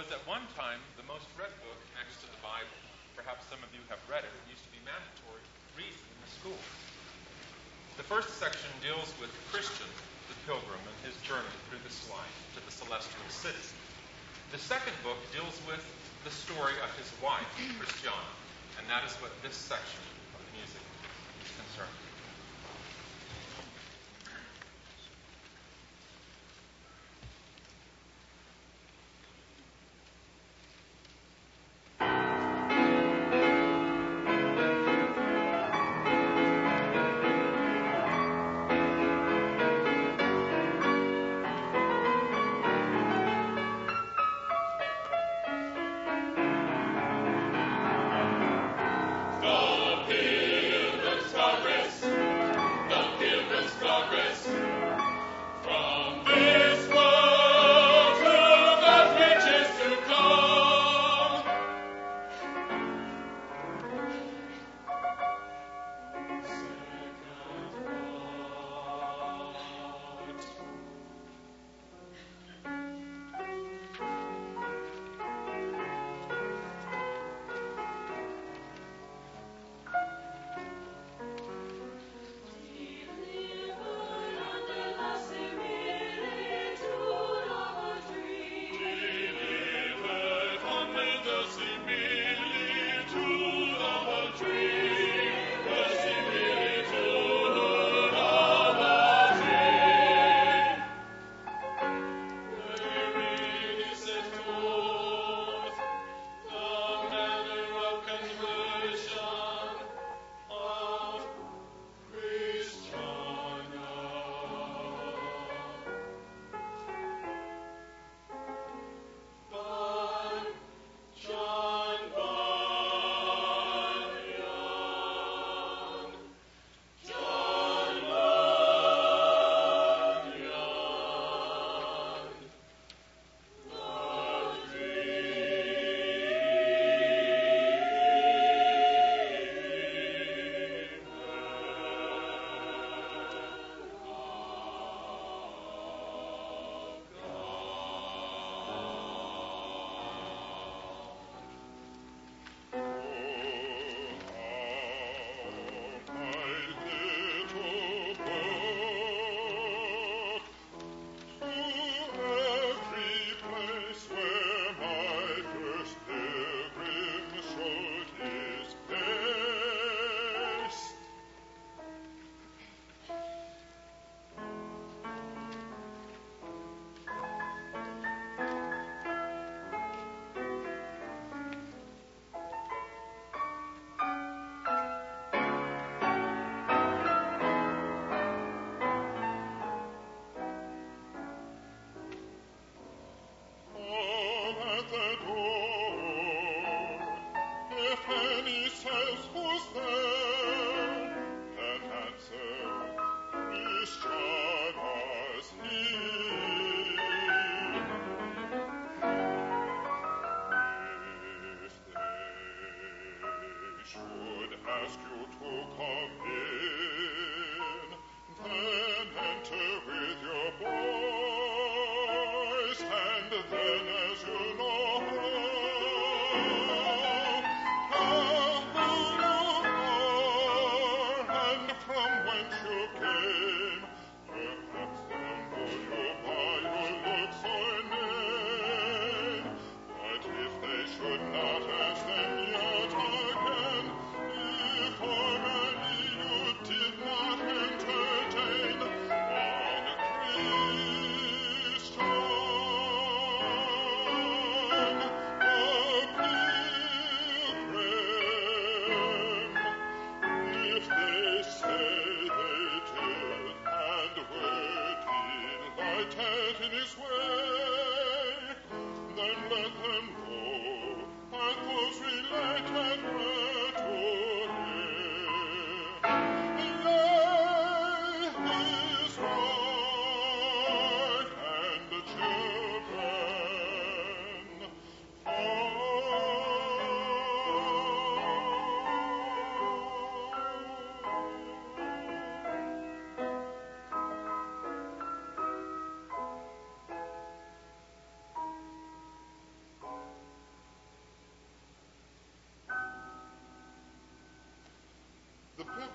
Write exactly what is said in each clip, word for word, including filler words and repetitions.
was at one time the most read book next to the Bible. Perhaps some of you have read it. It used to be mandatory reading in the schools. The first section deals with Christian, the pilgrim, and his journey through this life to the celestial city. The second book deals with the story of his wife, Christiana, and that is what this section of the music is concerned with.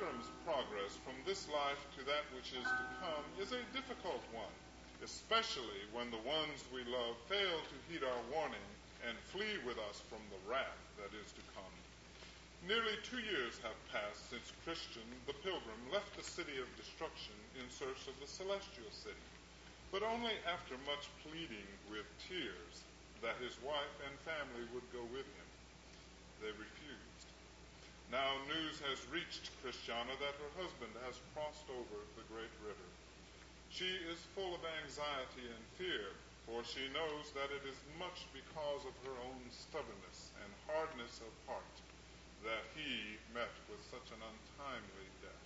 pilgrim's progress from this life to that which is to come is a difficult one, especially when the ones we love fail to heed our warning and flee with us from the wrath that is to come. Nearly two years have passed since Christian, the pilgrim, left the city of destruction in search of the celestial city, but only after much pleading with tears that his wife and family would go with him. They refused. Now news has reached Christiana that her husband has crossed over the great river. She is full of anxiety and fear, for she knows that it is much because of her own stubbornness and hardness of heart that he met with such an untimely death.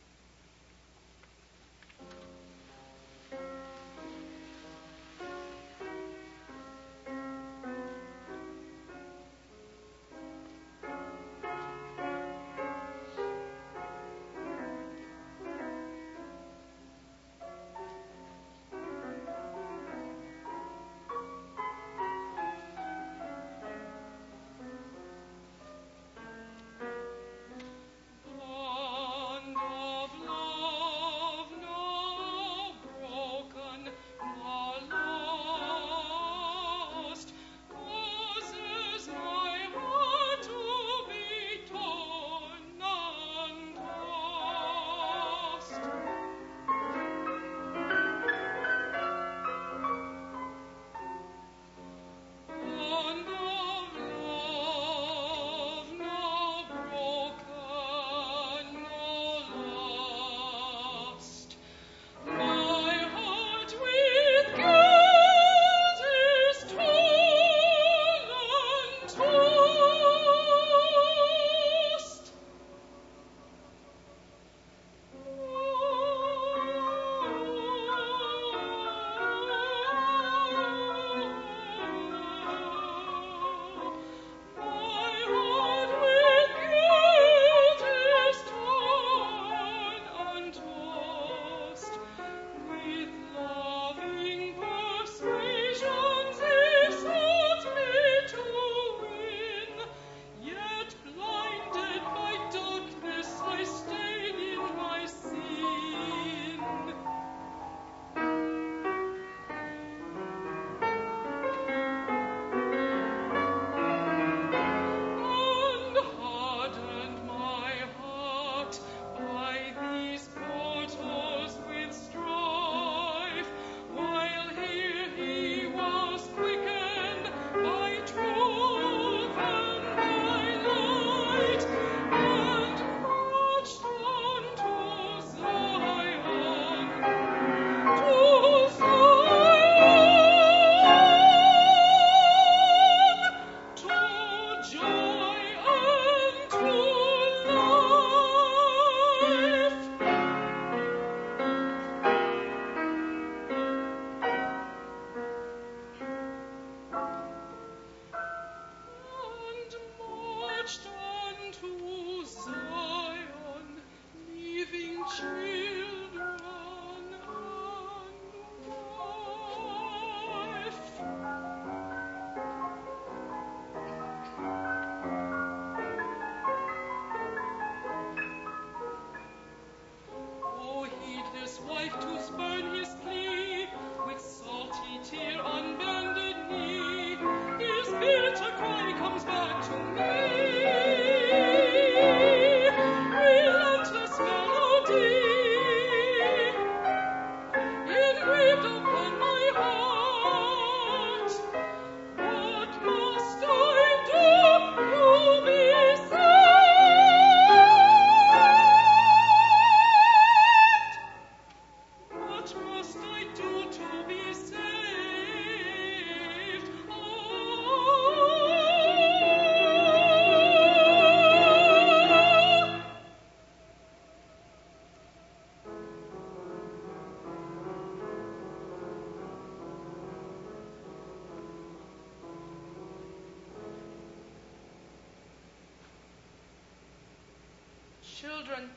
Children,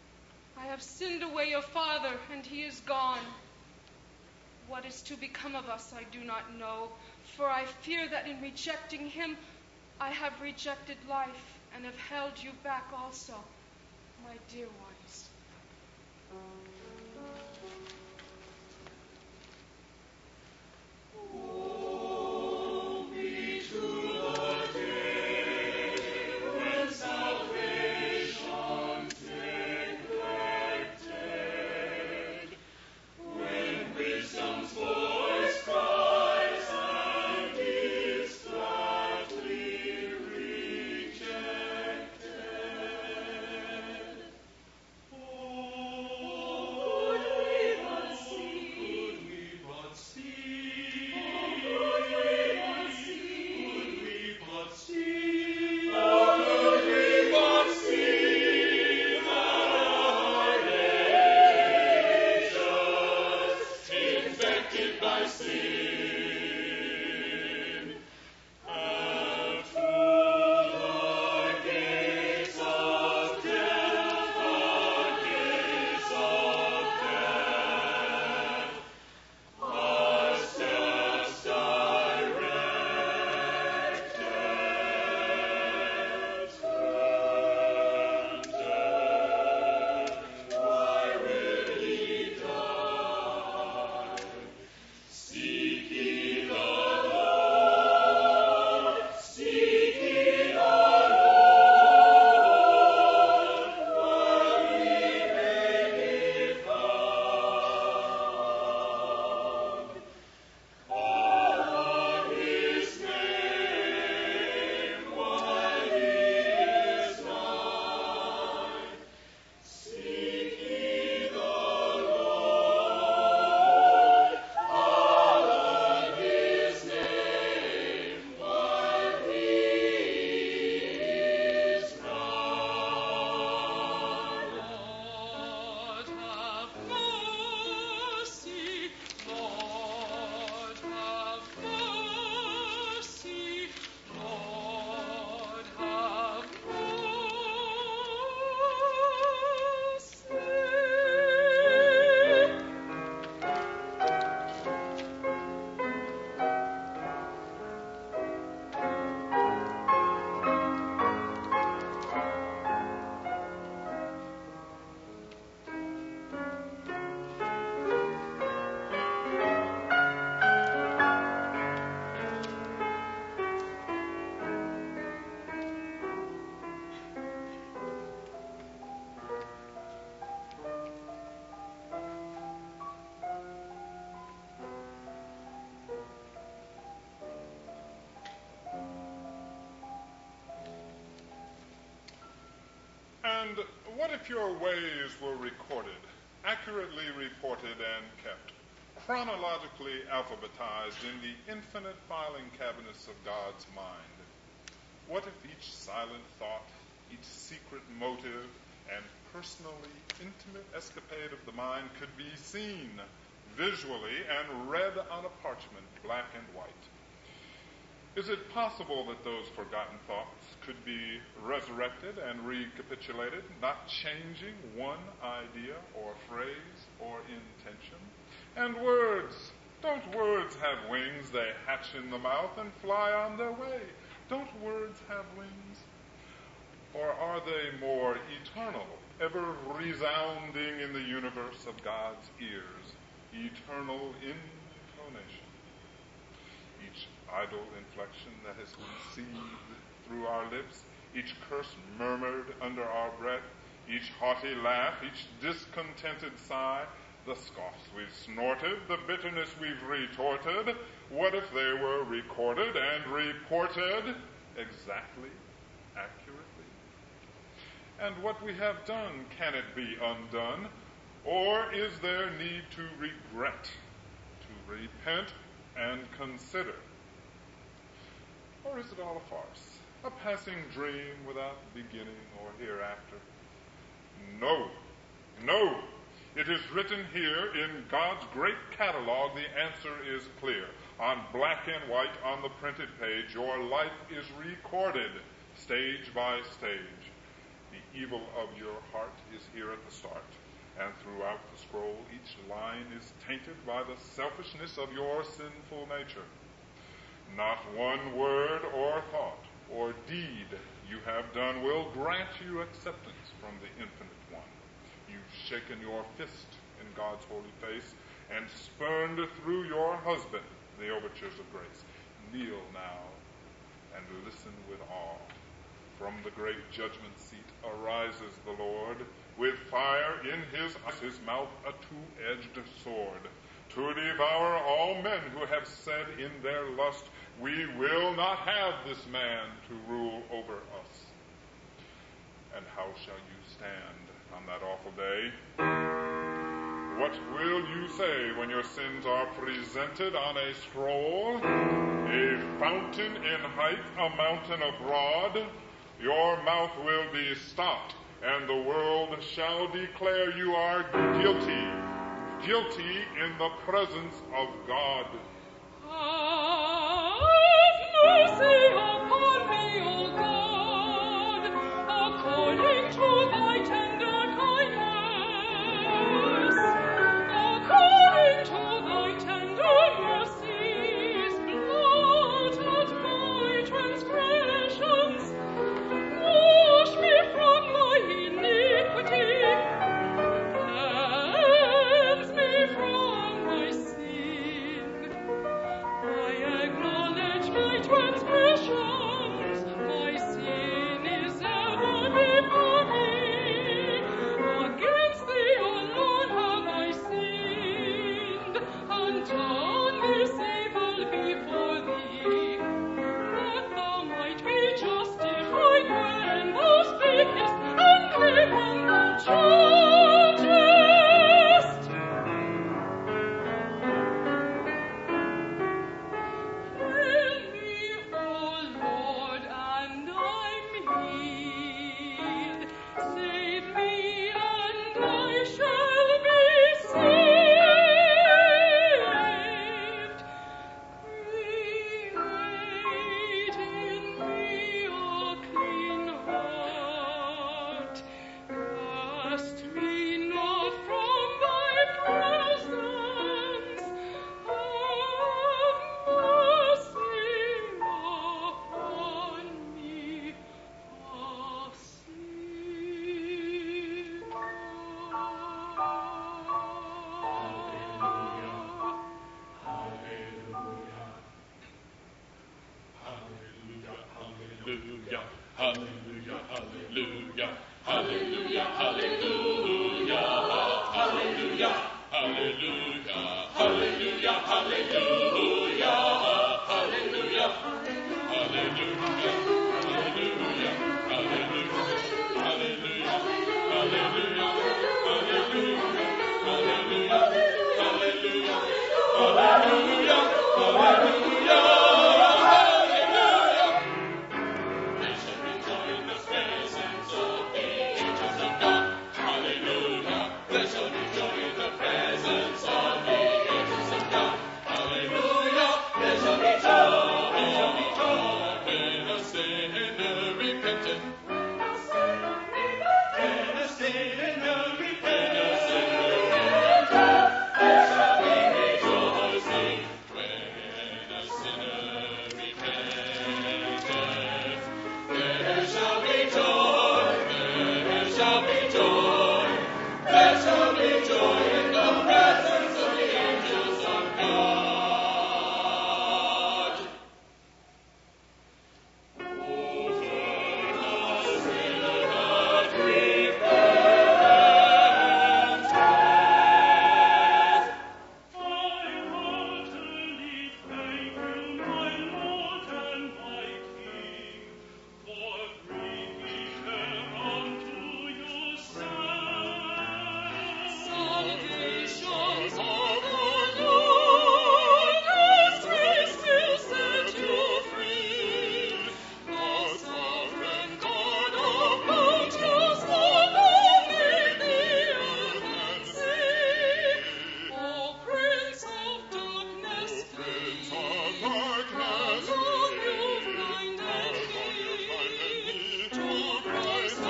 I have sinned away your father, and he is gone. What is to become of us, I do not know, for I fear that in rejecting him, I have rejected life and have held you back also. my dear ones. And what if your ways were recorded, accurately reported and kept, chronologically alphabetized in the infinite filing cabinets of God's mind? What if each silent thought, each secret motive, and personally intimate escapade of the mind could be seen visually and read on a parchment, black and white? Is it possible that those forgotten thoughts could be resurrected and recapitulated, not changing one idea or phrase or intention? And words, don't words have wings? They hatch in the mouth and fly on their way. Don't words have wings? Or are they more eternal, ever resounding in the universe of God's ears, eternal intonation? Each idle inflection that has conceived through our lips, each curse murmured under our breath, each haughty laugh, each discontented sigh, the scoffs we've snorted, the bitterness we've retorted, what if they were recorded and reported exactly, accurately? And what we have done, can it be undone? Or is there need to regret, to repent, and consider? Or is it all a farce, a passing dream without beginning or hereafter? No, no. It is written here in God's great catalog. The answer is clear. On black and white on the printed page, your life is recorded, stage by stage. The evil of your heart is here at the start. And throughout the scroll, each line is tainted by the selfishness of your sinful nature. Not one word or thought or deed you have done will grant you acceptance from the Infinite One. You've shaken your fist in God's holy face and spurned through your husband the overtures of grace. Kneel now and listen with awe. From the great judgment seat arises the Lord, with fire in his eyes, his mouth a two-edged sword, to devour all men who have said in their lust, we will not have this man to rule over us. And how shall you stand on that awful day? What will you say when your sins are presented on a scroll? A fountain in height, a mountain abroad? Your mouth will be stopped, and the world shall declare you are guilty, guilty in the presence of God. Have mercy upon me, O God, according to thy tender kindness, according to thy tender mercies, blot out my transgressions, wash me from my iniquity, cleanse me from my sin. I acknowledge my transgressions, my sin is ever before me. Against thee, O Lord, have I sinned, and done this evil before thee, that thou might be justified when thou speakest, and clear when thou judgest. Heal me, O Lord, and I'm healed. Save me, and I shall be saved. Create in me a clean heart. Cast me not from thy presence. Have mercy upon me, a Hallelujah, hallelujah, hallelujah, hallelujah, hallelujah, hallelujah, hallelujah, hallelujah, hallelujah, hallelujah, hallelujah, hallelujah, hallelujah, hallelujah, hallelujah, hallelujah, hallelujah, hallelujah, hallelujah.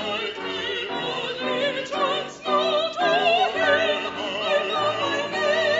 Thank you.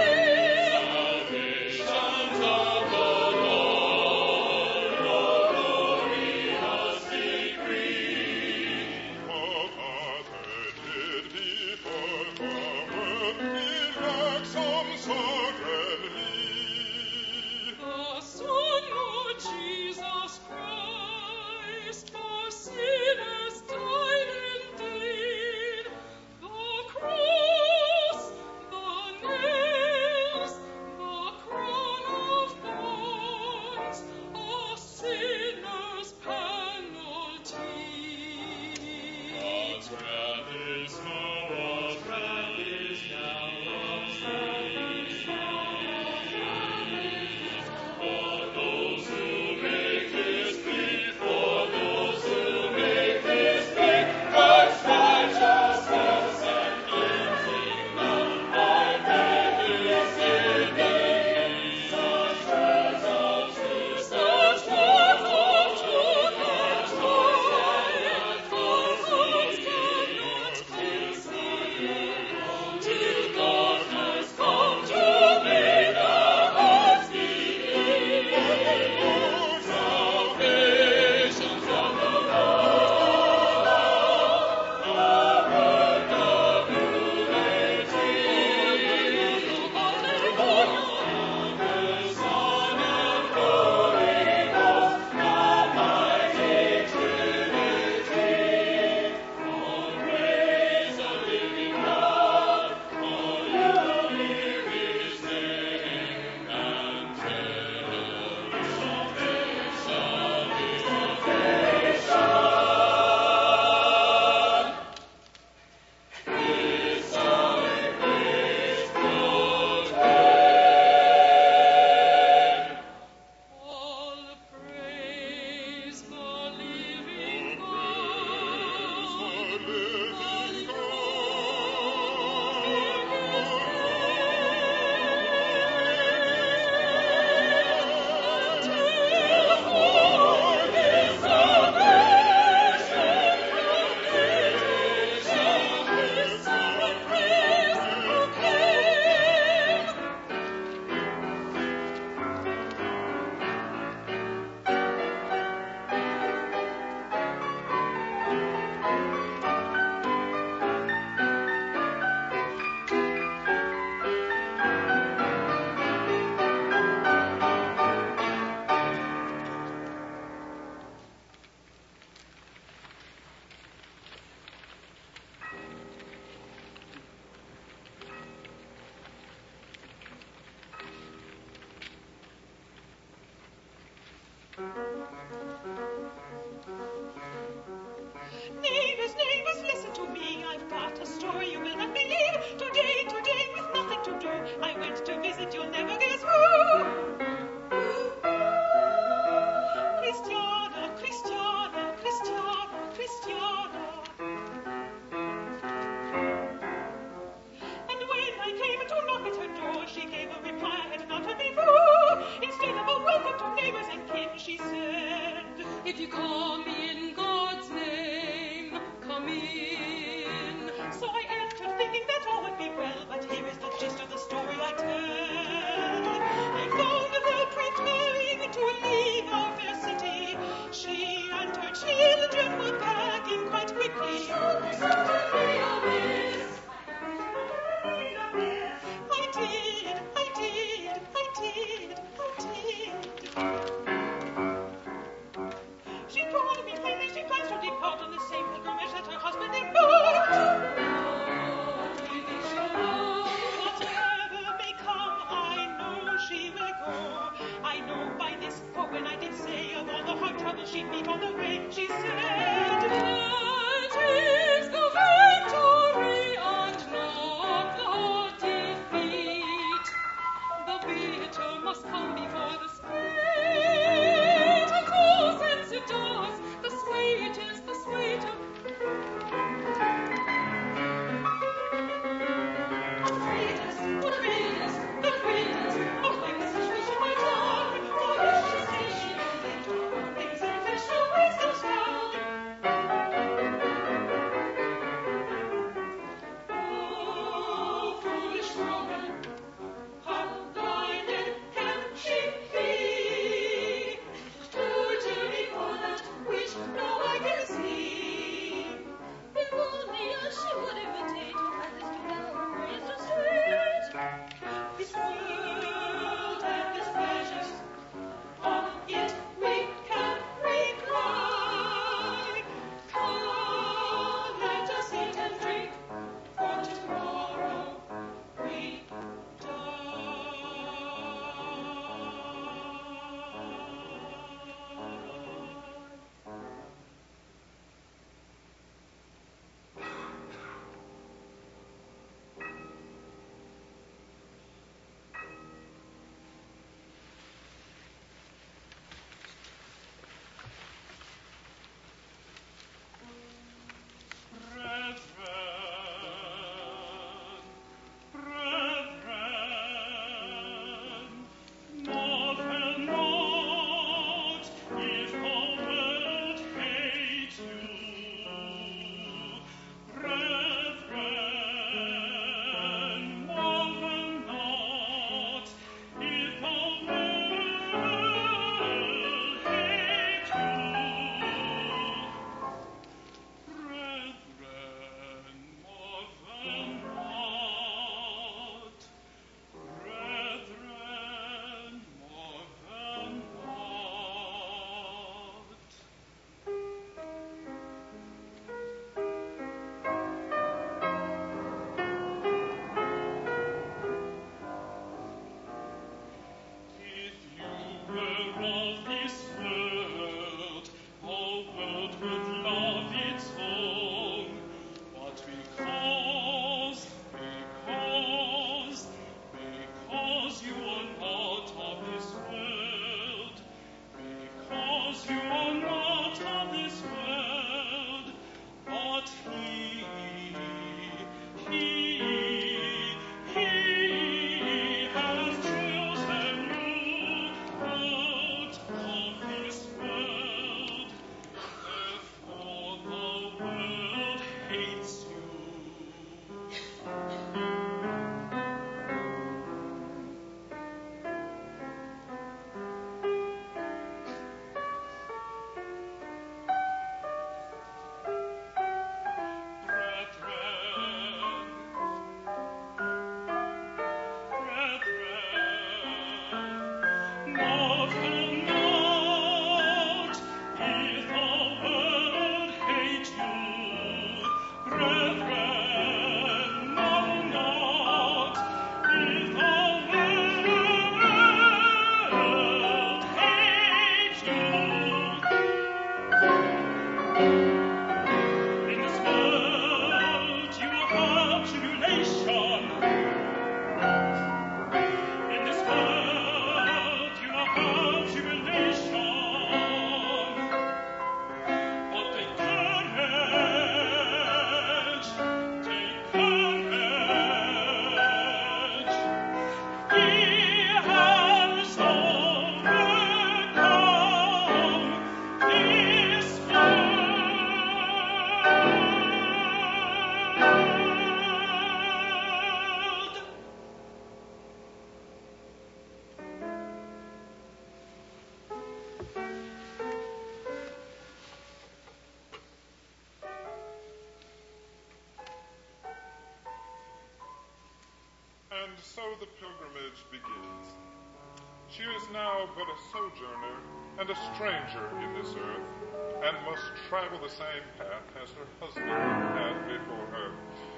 And so the pilgrimage begins. She is now but a sojourner and a stranger in this earth, and must travel the same path as her husband had before her.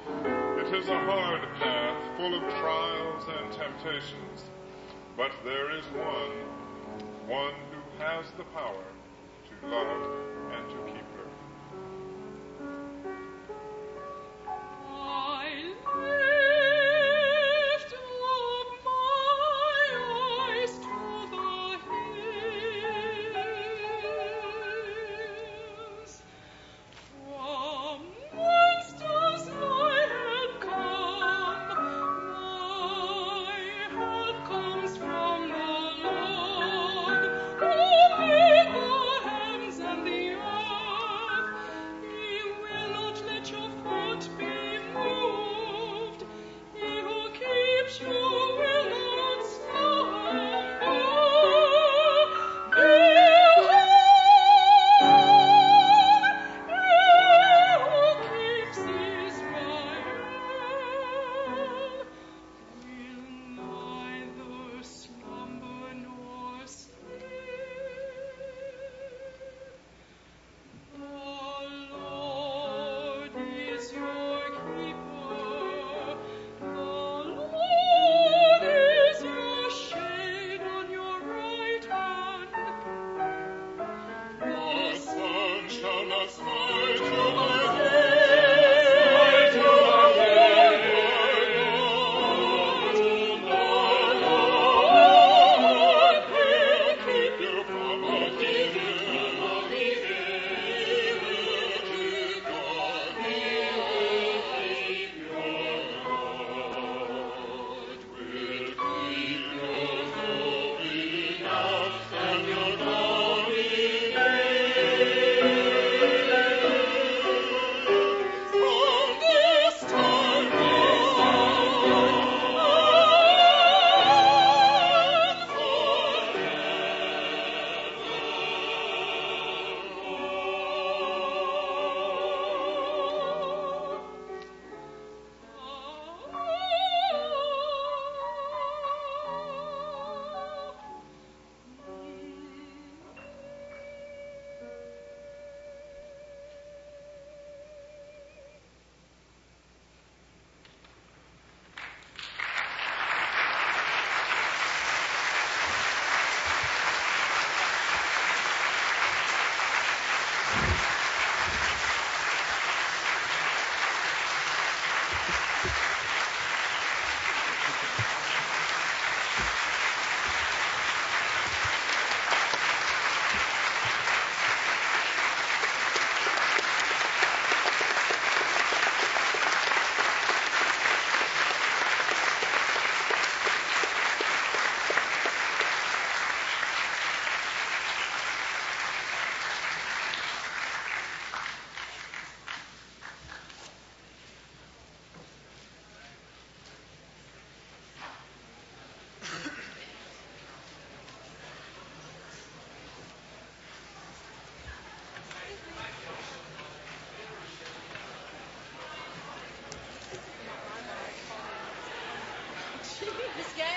It is a hard path, full of trials and temptations, but there is one, one who has the power to love and to keep her. Miss Gay?